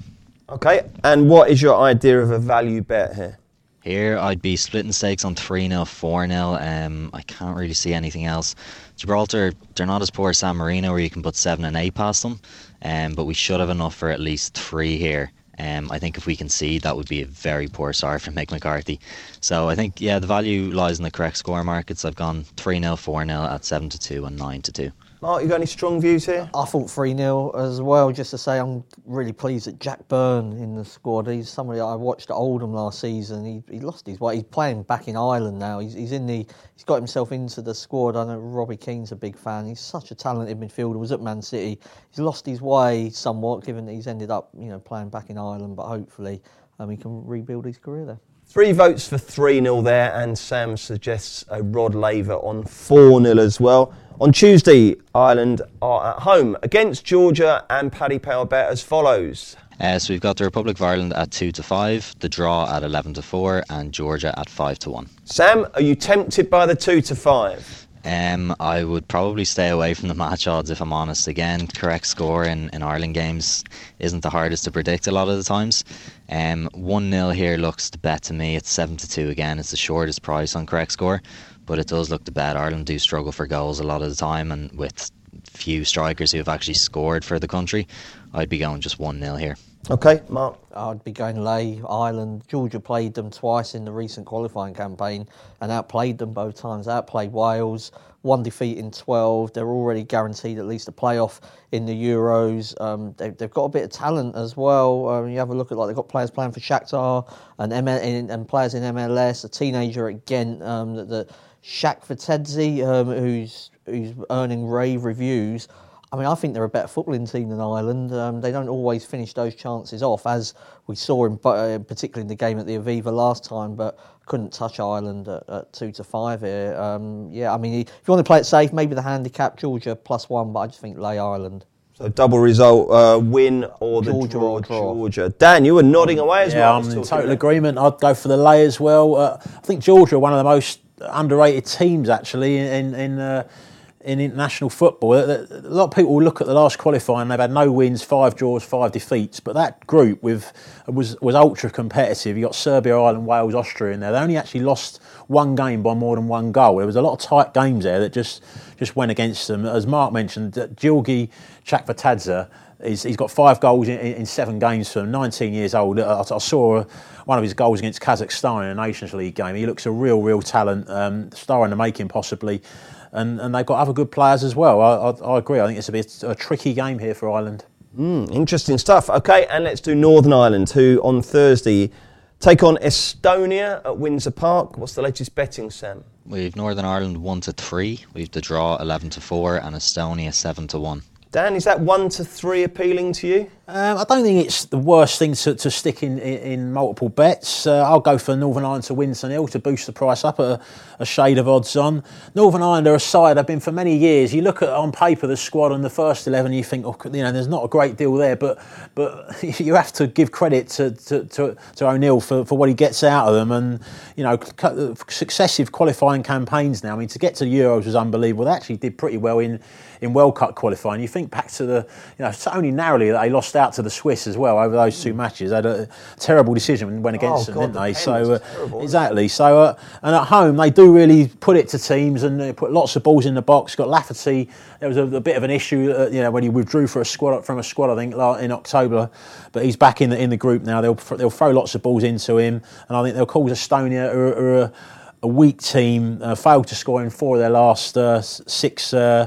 Okay, and what is your idea of a value bet here? Here, I'd be splitting stakes on three nil, four nil. Um, I can't really see anything else. Gibraltar, they're not as poor as San Marino, where you can put seven and eight past them. Um, but we should have enough for at least three here. Um, I think if we concede, that would be a very poor start from Mick McCarthy. So I think, yeah, the value lies in the correct score markets. I've gone three nil, four nil at seven to two and nine to two. Mark, you got any strong views here? I thought three nil as well, just to say I'm really pleased that Jack Byrne in the squad. He's somebody I watched at Oldham last season. He he lost his way. He's playing back in Ireland now. He's he's in the he's got himself into the squad. I know Robbie Keane's a big fan. He's such a talented midfielder. Was at Man City. He's lost his way somewhat, given that he's ended up, you know, playing back in Ireland, but hopefully um, he can rebuild his career there. Three votes for three nil there, and Sam suggests a Rod Laver on four nil as well. On Tuesday, Ireland are at home against Georgia, and Paddy Power bet as follows. Uh, so we've got the Republic of Ireland at two to five, the draw at eleven to four, and Georgia at five to one. Sam, are you tempted by the two to five? Um, I would probably stay away from the match odds, if I'm honest. Again, correct score in, in Ireland games isn't the hardest to predict a lot of the times. Um, one nil here looks to bet to me. It's seven to two again. It's the shortest price on correct score, but it does look to bet. Ireland do struggle for goals a lot of the time, and with few strikers who have actually scored for the country, I'd be going just one nil here. Okay, Mark. I'd be going lay Ireland. Georgia played them twice in the recent qualifying campaign and outplayed them both times. Outplayed Wales, one defeat in twelve. They're already guaranteed at least a playoff in the Euros. Um, they, they've got a bit of talent as well. Um, you have a look at, like, they've got players playing for Shakhtar and M L, and players in M L S. A teenager at Ghent, um, the, the Shaq Fatedzi, um, who's who's earning rave reviews. I mean, I think they're a better footballing team than Ireland. Um, they don't always finish those chances off, as we saw in, uh, particularly in the game at the Aviva last time, but couldn't touch Ireland at, at two to five here. Um, yeah, I mean, if you want to play it safe, maybe the handicap, Georgia plus one, but I just think lay Ireland. So double result, uh, win or the Georgia draw, or draw. Georgia. Dan, you were nodding away as yeah, well. I'm in total there. agreement. I'd go for the lay as well. Uh, I think Georgia are one of the most underrated teams, actually, in... in uh, in international football. A lot of people look at the last qualifying, they've had no wins, five draws, five defeats, but that group with was was ultra competitive. You got Serbia, Ireland, Wales, Austria in there. They only actually lost one game by more than one goal. There was a lot of tight games there that just just went against them. As Mark mentioned, Gilgi Chakvatadze, He's, he's got five goals in, in seven games for him, nineteen years old. I, I saw one of his goals against Kazakhstan in a Nations League game. He looks a real, real talent, um, star in the making possibly. And, and they've got other good players as well. I, I, I agree. I think it's a bit a tricky game here for Ireland. Mm, interesting stuff. Okay, and let's do Northern Ireland, who on Thursday take on Estonia at Windsor Park. What's the latest betting, Sam? We've Northern Ireland one to three. We've the draw eleven to four, and Estonia seven to one. Dan, is that one to three appealing to you? Um, I don't think it's the worst thing to, to stick in, in, in multiple bets. Uh, I'll go for Northern Ireland to win to nil to boost the price up at a, a shade of odds on. Northern Ireland are a side I've been for many years. You look at on paper the squad and the first eleven, you think, oh, you know, there's not a great deal there, but but you have to give credit to to, to, to O'Neill for, for what he gets out of them, and you know, successive qualifying campaigns now. I mean, to get to the Euros was unbelievable. They actually did pretty well in. in World Cup qualifying. You think back to the, you know, it's only narrowly that they lost out to the Swiss as well over those two matches. They had a terrible decision and went against oh, them, God, didn't the they? pen So, uh, terrible, exactly. So, uh, and at home, they do really put it to teams and they put lots of balls in the box. Got Lafferty, there was a, a bit of an issue, uh, you know, when he withdrew for a squad from a squad, I think, in October, but he's back in the, in the group now. They'll, they'll throw lots of balls into him, and I think they'll cause Estonia or, or a, a weak team, uh, failed to score in four of their last uh, six uh,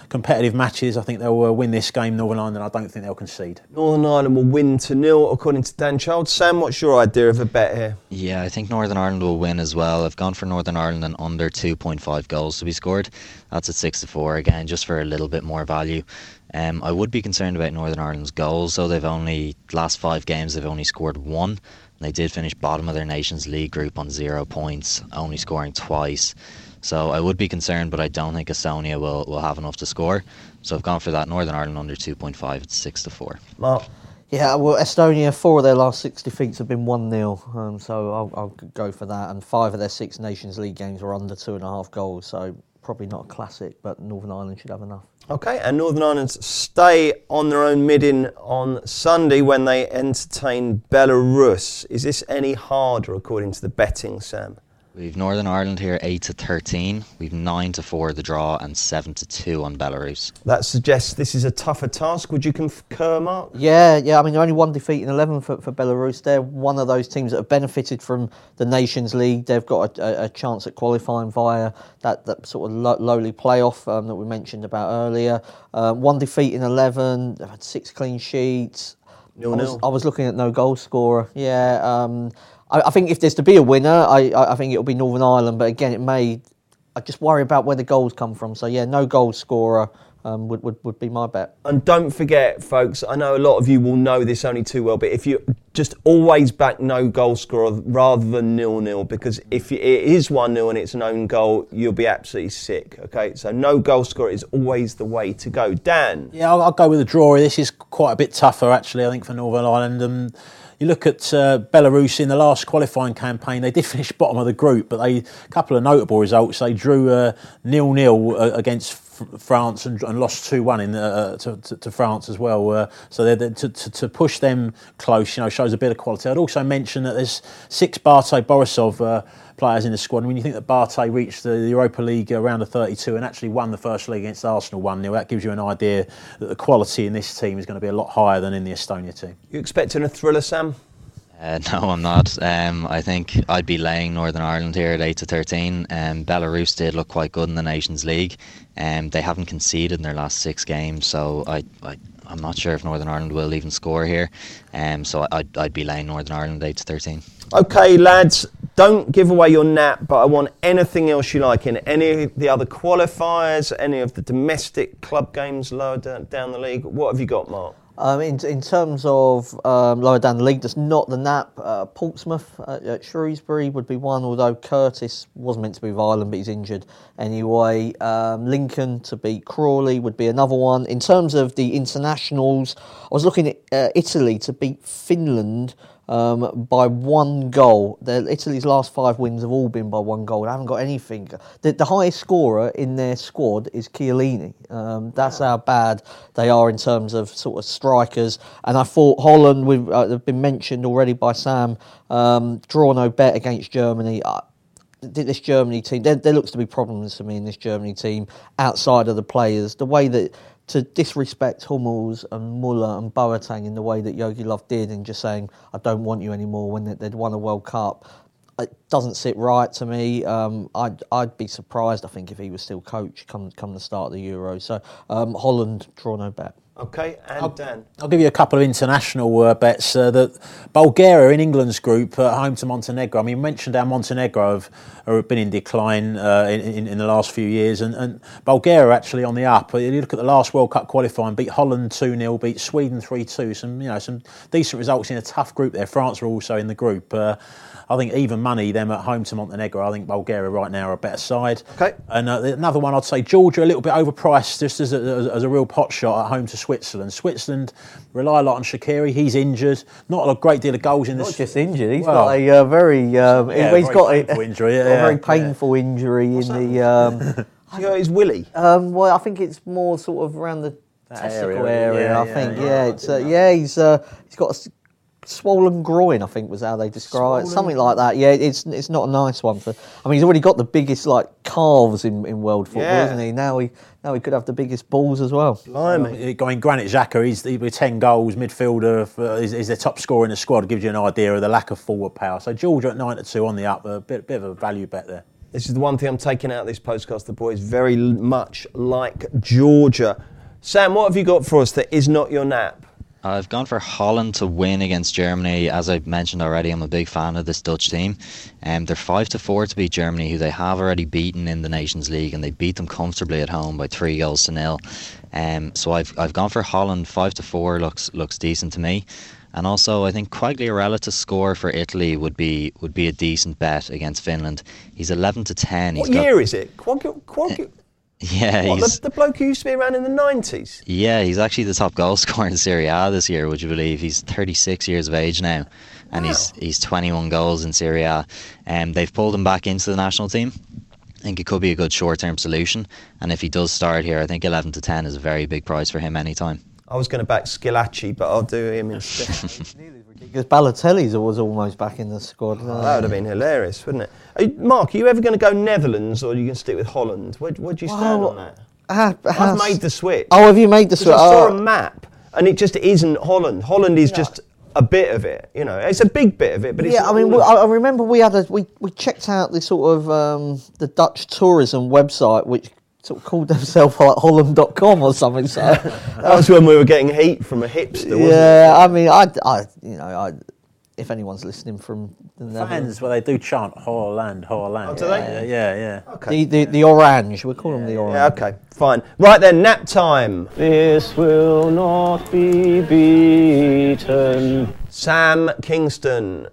competitive matches. I think they'll uh, win this game, Northern Ireland, and I don't think they'll concede. Northern Ireland will win to nil, according to Dan Childs. Sam, what's your idea of a bet here? Yeah, I think Northern Ireland will win as well. I've gone for Northern Ireland and under two point five goals to be scored. That's at six to four again, just for a little bit more value. Um, I would be concerned about Northern Ireland's goals, so they've only, last five games, they've only scored one. They did finish bottom of their Nations League group on zero points, only scoring twice. So I would be concerned, but I don't think Estonia will, will have enough to score. So I've gone for that. Northern Ireland under two point five at six to four. Mark? Yeah, well, Estonia, four of their last six defeats have been one nil, um, so I'll, I'll go for that. And five of their six Nations League games were under two and a half goals, so probably not a classic, but Northern Ireland should have enough. OK, and Northern Ireland stay on their own mid-in on Sunday when they entertain Belarus. Is this any harder, according to the betting, Sam? We've Northern Ireland here eight to thirteen. We've nine to four the draw and seven to two on Belarus. That suggests this is a tougher task. Would you concur, Mark? Yeah, yeah. I mean, only one defeat in eleven for, for Belarus. They're one of those teams that have benefited from the Nations League. They've got a, a, a chance at qualifying via that, that sort of lo- lowly playoff um, that we mentioned about earlier. Uh, one defeat in eleven. They've had six clean sheets. Nil, I, was, nil. I was looking at no goal scorer. Yeah. Um, I, I think if there's to be a winner, I, I, I think it'll be Northern Ireland. But again, it may. I just worry about where the goals come from. So yeah, no goal scorer um, would, would would be my bet. And don't forget, folks, I know a lot of you will know this only too well, but if you just always back no goal scorer rather than nil-nil, because if it is one nil and it's an own goal, you'll be absolutely sick, OK? So no goal scorer is always the way to go. Dan? Yeah, I'll, I'll go with a draw. This is quite a bit tougher, actually, I think, for Northern Ireland. Um, You look at uh, Belarus in the last qualifying campaign, they did finish bottom of the group, but they a couple of notable results. They drew uh, nil-nil uh, against f- France and, and lost two one in uh, to, to, to France as well. Uh, so they're, they're, to, to, to push them close, you know, shows a bit of quality. I'd also mention that there's six Bartei Borisov uh, players in the squad. And when you think that Bartei reached the Europa League round of thirty-two and actually won the first leg against Arsenal one nil, that gives you an idea that the quality in this team is going to be a lot higher than in the Estonia team. You expecting a thriller, Sam? Uh, no, I'm not. Um, I think I'd be laying Northern Ireland here at eight to thirteen. Um, Belarus did look quite good in the Nations League. Um, they haven't conceded in their last six games, so I, I, I'm not sure if Northern Ireland will even score here. Um, so I'd, I'd be laying Northern Ireland eight to thirteen. OK, lads, don't give away your nap, but I want anything else you like in any of the other qualifiers, any of the domestic club games lower down, down the league. What have you got, Mark? Um, in, in terms of um, lower down the league, that's not the Nap. Uh, Portsmouth uh, at Shrewsbury would be one, although Curtis was meant to be with Ireland, but he's injured anyway. Um, Lincoln to beat Crawley would be another one. In terms of the internationals, I was looking at uh, Italy to beat Finland Um, by one goal. The, Italy's last five wins have all been by one goal. They haven't got anything. The, the highest scorer in their squad is Chiellini. Um, that's how bad they are in terms of sort of strikers. And I thought Holland, we've uh, have been mentioned already by Sam, um, draw no bet against Germany. Uh, this Germany team, there, there looks to be problems for me in this Germany team outside of the players. The way that to disrespect Hummels and Muller and Boateng in the way that Jogi Löw did, and just saying, I don't want you anymore when they'd won a World Cup, it doesn't sit right to me. Um, I'd I'd be surprised, I think, if he was still coach come come the start of the Euro. So um, Holland, draw no bet. OK, and I'll, Dan? I'll give you a couple of international uh, bets. Uh, that Bulgaria in England's group, uh, home to Montenegro. I mean, we mentioned how Montenegro have, have been in decline uh, in, in, in the last few years, and, and Bulgaria are actually on the up. You look at the last World Cup qualifying, beat Holland two nil, beat Sweden three two. Some you know some decent results in a tough group there. France are also in the group. Uh, I think even money, them at home to Montenegro. I think Bulgaria right now are a better side. Okay. And uh, another one, I'd say Georgia a little bit overpriced, just as a, as, as a real pot shot at home to Switzerland. Switzerland rely a lot on Shaqiri. He's injured. Not a great deal of goals in Not this. just injured. He's well, got a uh, very. Um, yeah, he's very got painful a, injury. Yeah, got a very yeah. painful injury What's in the. Um, You know, his Willie. um, well, I think it's more sort of around the testicle area, area. yeah, I yeah, think. yeah. Yeah, I it's uh, didn't know. yeah. He's uh, he's got a s- swollen groin, I think was how they describe it. Swollen Something like that. Yeah, it's it's not a nice one for. I mean, he's already got the biggest like calves in, in world football, Yeah. isn't he? Now he now he could have the biggest balls as well. Blimey. Going Granit Xhaka, he's he, with ten goals, midfielder, uh, is, is their top scorer in the squad. Gives you an idea of the lack of forward power. So Georgia at nine to two on the up, a bit bit of a value bet there. This is the one thing I'm taking out of this podcast. The boys very much like Georgia. Sam, what have you got for us that is not your nap? I've gone for Holland to win against Germany. As I mentioned already, I'm a big fan of this Dutch team. Um, they're five to four to beat Germany, who they have already beaten in the Nations League, and they beat them comfortably at home by three goals to nil. Um, so I've I've gone for Holland. Five to four looks looks decent to me. And also, I think Quagliarella to score for Italy would be would be a decent bet against Finland. He's eleven to ten. What He's year got, is it? Quagg- Quagg- uh, yeah, what, he's the, the bloke who used to be around in the nineties. Yeah, he's actually the top goal scorer in Serie A this year. Would you believe? He's thirty-six years of age now, and wow. he's he's twenty-one goals in Serie A. And um, they've pulled him back into the national team. I think it could be a good short-term solution. And if he does start here, I think eleven to ten is a very big price for him anytime. I was going to back Schillaci, but I'll do him instead. Because Balotelli was almost back in the squad. Oh, that would have been hilarious, wouldn't it? Are you, Mark, are you ever going to go Netherlands, or are you going to stick with Holland? Where, where do you stand well, on that? Uh, I've made the switch. Oh, have you made the switch? I saw oh. a map, and it just isn't Holland. Holland is no. just a bit of it, you know. It's a big bit of it, but it's yeah. not I mean, all I, I remember we had a we, we checked out the sort of um, the Dutch tourism website, which sort of called themselves like Holland dot com or something. So that was when we were getting heat from a hipster. Wasn't yeah, it? I mean, I, I you know, I. If anyone's listening from the fans, well, they do chant Holland, Holland. Oh, do they? Yeah, yeah. yeah. Okay. The, the the orange, we call them the orange. Yeah, okay, fine. Right then, nap time. This will not be beaten. Sam Kingston.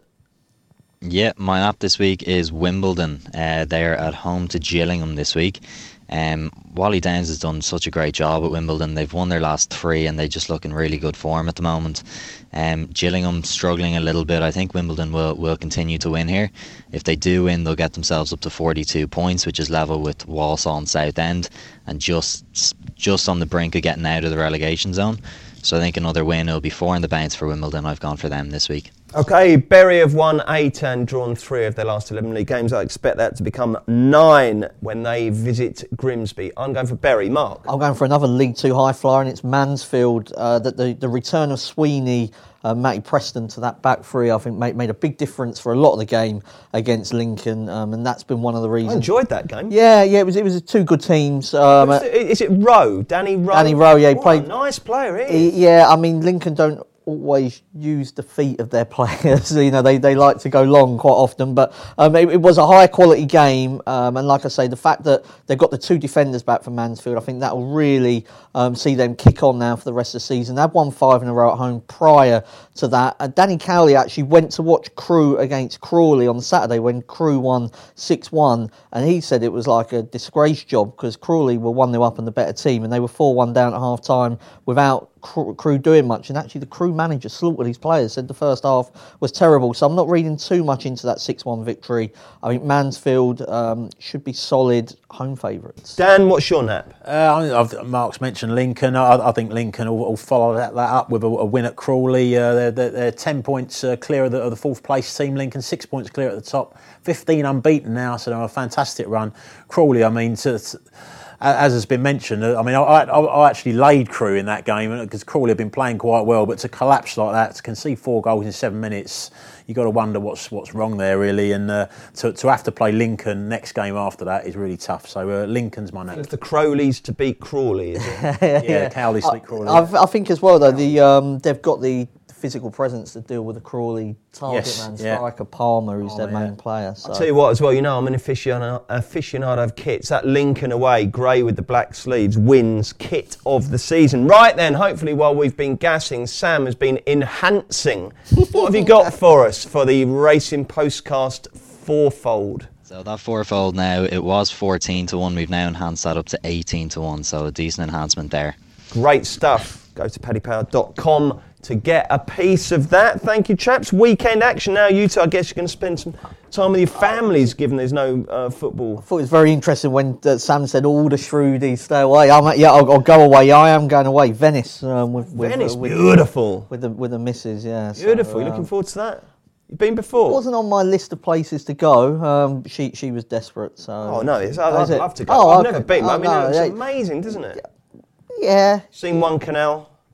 Yeah, my nap this week is Wimbledon. Uh, they're at home to Gillingham this week. Um, Wally Downs has done such a great job at Wimbledon. They've won their last three and they just look in really good form at the moment. Um, Gillingham struggling a little bit. I think Wimbledon will, will continue to win here. If they do win, they'll get themselves up to forty-two points, which is level with Walsall and Southend, and just just on the brink of getting out of the relegation zone. So I think another win will be four in the bounce for Wimbledon. I've gone for them this week. Okay, Bury have won eight and drawn three of their last eleven league games. I expect that to become nine when they visit Grimsby. I'm going for Bury. Mark? I'm going for another League Two high flyer, and it's Mansfield. Uh, that the, the return of Sweeney, uh, Matty Preston to that back three, I think made, made a big difference for a lot of the game against Lincoln, um, and that's been one of the reasons. I enjoyed that game. Yeah, yeah, it was it was two good teams. Um, is it Rowe? Danny Rowe? Danny Rowe, yeah, he what played. A nice player, he is. Yeah, I mean Lincoln don't always use the feet of their players. You know, they, they like to go long quite often, but um, it, it was a high quality game. Um, and like I say, the fact that they've got the two defenders back from Mansfield, I think that will really um, see them kick on now for the rest of the season. They've won five in a row at home prior to that. Uh, Danny Cowley actually went to watch Crewe against Crawley on Saturday when Crewe won six one, and he said it was like a disgrace job because Crawley were one nil up and the better team, and they were four one down at half time without Crewe doing much, and actually the Crewe manager slaughtered his players, said the first half was terrible. So I'm not reading too much into that six one victory. I think Mansfield um, should be solid home favourites. Dan, what's your nap? Uh, I've, Mark's mentioned Lincoln. I, I think Lincoln will, will follow that, that up with a, a win at Crawley. Uh, they're, they're, they're ten points uh, clear of the, of the fourth place team. Lincoln six points clear at the top, fifteen unbeaten now, so they're on a fantastic run. Crawley, I mean, to, to, as has been mentioned, I mean, I, I, I actually laid Crewe in that game because Crawley have been playing quite well, but to collapse like that, to concede four goals in seven minutes, you've got to wonder what's what's wrong there, really. And uh, to, to have to play Lincoln next game after that is really tough. So uh, Lincoln's my name. It's the Crowleys to beat Crawley, is it? yeah, yeah, Cowley to beat Crawley. I, I think as well, though, the um, they've got the physical presence to deal with the Crawley target Yes, man, yeah. striker Palmer, who's their Palmer, main yeah. player. So. I'll tell you what as well, you know I'm an aficionado, aficionado of kits. That Lincoln away, grey with the black sleeves, wins kit of the season. Right then, hopefully while we've been gassing, Sam has been enhancing. What have you got for us for the Racing Postcast fourfold? So that fourfold now, it was fourteen to one. We've now enhanced that up to eighteen to one, so a decent enhancement there. Great stuff. Go to paddy power dot com to get a piece of that. Thank you, chaps. Weekend action now. You two, I guess you're going to spend some time with your families, given there's no uh, football. I thought it was very interesting when uh, Sam said all the Shrewdies stay away. I'm like, yeah, I'll, I'll go away. I am going away. Venice. Um, with, with, Venice, uh, with, beautiful. With the with the missus, yeah. So, Beautiful. You um, looking forward to that? You've been before? It wasn't on my list of places to go. Um, she she was desperate, so. Oh no, it's, I'd, Oh, I'd is it? love to go. Oh, I've okay. never been. Oh, I mean, no, it's yeah. amazing, doesn't it? Yeah. Seen one canal.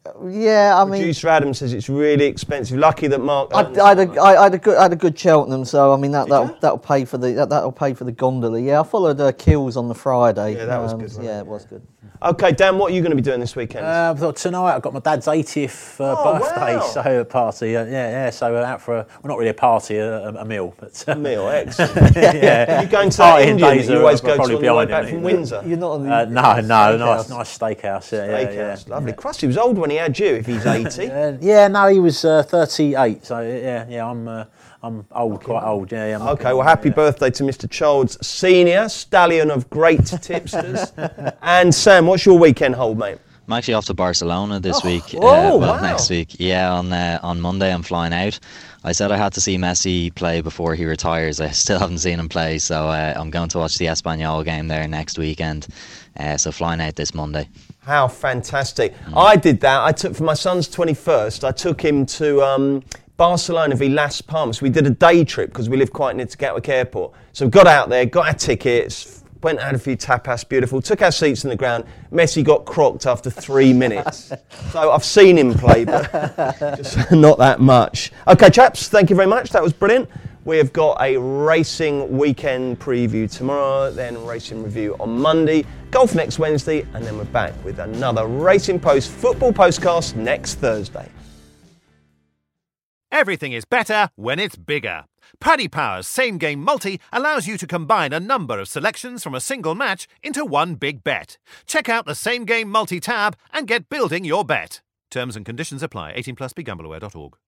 Yeah, I mean, Producer Adam says it's really expensive. Lucky that Mark. I, I, had a, I, I had a good, I had a good Cheltenham, so I mean that Did that'll, you? that'll pay for the that, that'll pay for the gondola. Yeah, I followed uh, Kills on the Friday. Yeah, that was um, good, wasn't Yeah, it? it was good. Okay, Dan, what are you going to be doing this weekend? Uh, well, tonight I've got my dad's eightieth uh, Oh, birthday, wow. so a party. Uh, yeah, yeah. So we're out for a, well, not really a party, a, a, a meal, but uh, Meal, excellent. yeah. You going to that Partying Indian days that you are always go probably to on the way behind back him, from yeah. Windsor? You're not on the Uh, no, no, nice, nice steakhouse. Yeah, yeah, yeah. Steakhouse, lovely. Christ, he was old when he had you, if he's eighty. Uh, yeah, no, he was uh, thirty-eight. So yeah, yeah, I'm uh, I'm old, quite old. Yeah, yeah. I'm Okay, well, happy yeah. birthday to Mister Childs Senior, stallion of great tipsters. And Sam, what's your weekend hold, mate? I'm actually off to Barcelona this Oh, week. oh, uh, well, wow. next week. Yeah, on uh, on Monday I'm flying out. I said I had to see Messi play before he retires. I still haven't seen him play, so uh, I'm going to watch the Espanyol game there next weekend. Uh, so flying out this Monday. How fantastic. I did that. I took, for my son's twenty-first, I took him to um, Barcelona v Las Palmas. We did a day trip because we live quite near to Gatwick Airport. So we got out there, got our tickets, went and had a few tapas, beautiful, took our seats in the ground. Messi got crocked after three minutes. So I've seen him play, but just not that much. Okay, chaps, thank you very much. That was brilliant. We have got a racing weekend preview tomorrow, then racing review on Monday, golf next Wednesday, and then we're back with another Racing Post football postcast next Thursday. Everything is better when it's bigger. Paddy Power's Same Game Multi allows you to combine a number of selections from a single match into one big bet. Check out the Same Game Multi tab and get building your bet. Terms and conditions apply. eighteen plus, be gamble aware dot org.